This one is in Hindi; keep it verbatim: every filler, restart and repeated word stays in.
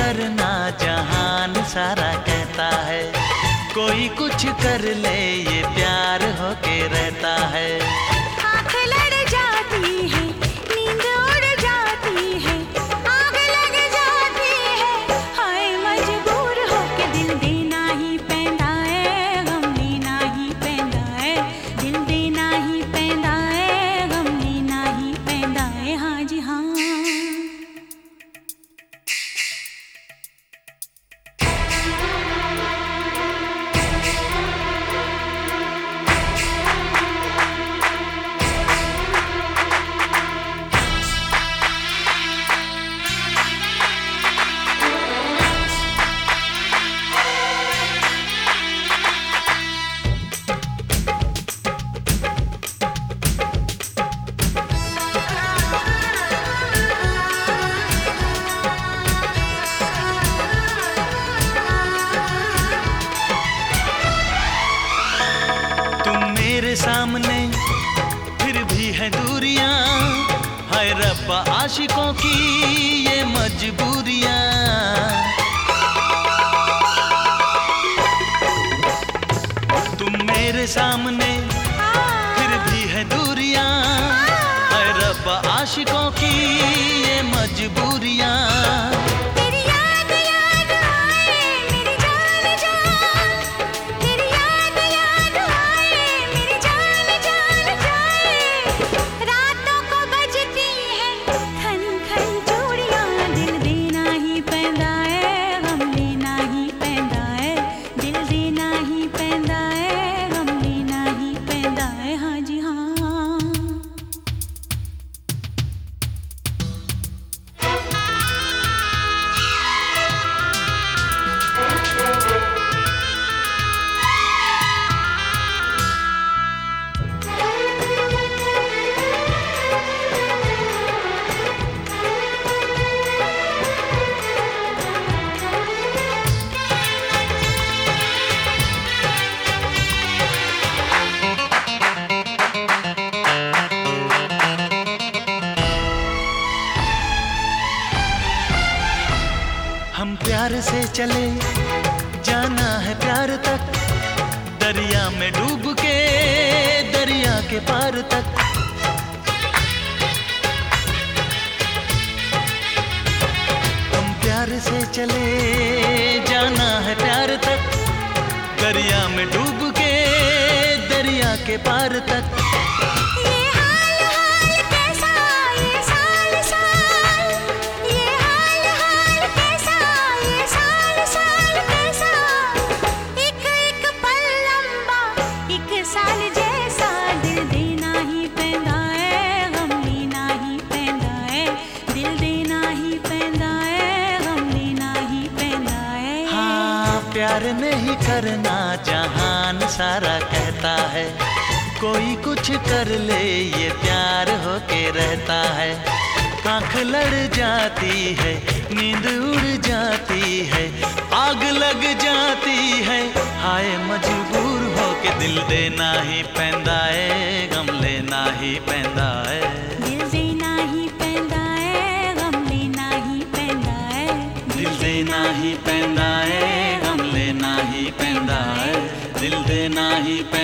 करना जहान सारा कहता है, कोई कुछ कर ले ये प्यार होके रहता है। आँख लड़ जाती है, नींद उड़ जाती है, आग लग जाती है, हाय मजबूर होके दिल देना ही पैंदा है, गम लेना ही पैंदा है, दिल देना ही पैंदा है, गम लेना ही पैंदा है, हाँ जी हाँ। मेरे सामने फिर भी है दूरियां, हाय रब्बा आशिकों की ये मजबूरियां। तुम मेरे सामने फिर भी है दूरियां, हाय रब्बा आशिकों की ये मजबूरियां। हम प्यार से चले जाना है प्यार तक, दरिया में डूब के दरिया के पार तक। हम प्यार से चले जाना है प्यार तक, दरिया में डूब के दरिया के पार तक। प्यार नहीं करना जहान सारा कहता है, कोई कुछ कर ले ये प्यार होके रहता है। आँख लड़ जाती है, नींद उड़ जाती है, आग लग जाती है, हाय मजबूर होके दिल देना ही पैंदा है, गम लेना ही पैंदा है। दिल देना ही पैंदा है, गम लेना ही पैंदा है, दिल देना ही पैंदा है, गम लेना ही पैंदा है, दिल देना ही पैंदा है।